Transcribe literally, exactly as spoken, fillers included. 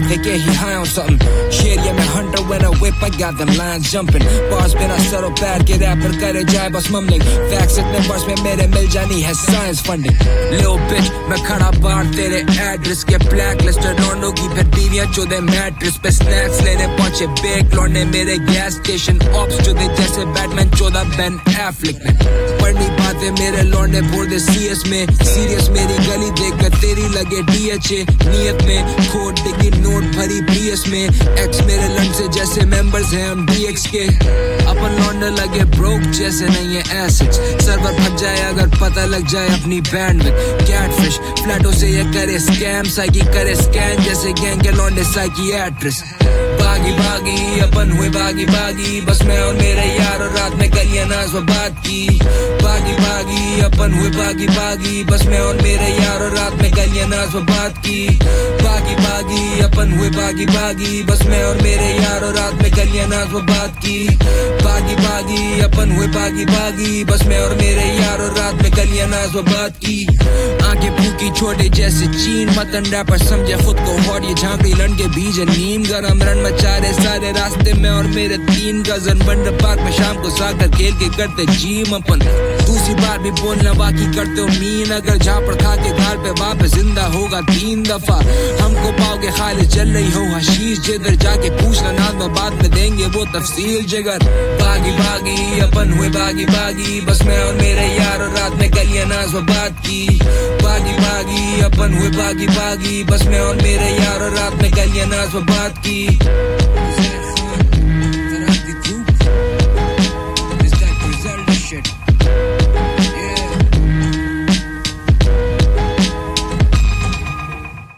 think yeah, he high on something. Shit, yeah, मैं hunter when I whip, I got them lines jumping. Bars बिना सरों पैर के rapper करे जाए बस mumbling. Facts इतने bars में मेरे मिल जानी है science funding. Little bitch, मैं खड़ा बाहर तेरे address के blacklisted लौंडों की फिर बीवियां चोदे mattress पे snacks लेने पहुंचे big लौंडे मेरे gas station ops चोदे जैसे Batman चौदह Ben Affleck ने. पढ़नी बातें मेरे लौंडे फोड़ दे C S में. Serious मेरी गली देख कर तेरी लगे D H A. नियत में खोट डिगी नोट भरी B S में. X मेरे लन से जैसे members हैं हम D X के. अपन लौंडे लगे broke जैसे नहीं है assets. सर्वर फट जाए अगर पता लग जाए अपनी bandwidth. Catfish फ्लैटों से ये करे scam. साइकी करे scan जैसे gang के लौंडे psychiatrist. बागी बागी अपन हुए बागी बागी बस मैं और मेरे यार और रात में गलियां नाज़ व बात की. बागी बागी अपन हुए बागी बागी बस मैं और मेरे यार और रात में गलियां नाज़ व बात की. बागी बागी अपन हुए बागी बागी बस मैं और मेरे यार और रात में गलियां नाज़ व बात की. बागी बागी अपन हुए बागी बागी बस मैं और मेरे यार और रात में गलियां नाज़ व बात की. आंखें फूकी छोटे जैसे चीन मतन रैपर समझे खुद को हॉट ये झांकड़ी लन के बीच नीम गरम रन मचारे सारे रास्ते में और मेरे तीन गजन बंडर पार्क में शाम को साकर खेल के करते जिम अपन. दूसरी बार भी बोलना बाकी करते हो मीन अगर झापड़ खा के घाल पे वापस जिंदा होगा तीन दफा. हमको पाओगे खाली चल रही हो हशीश जिधर जाके पूछना नाद में बाद में देंगे वो तफसील जिगर. बागी बागी अपन हुए बागी बागी बस मैं और मेरे यार और रात में गलियां नाज़ व बात की. बागी बागी अपन हुए बागी बागी बस मैं और मेरे यार और रात में गलियां नाज़ व बात की. Is that result shit?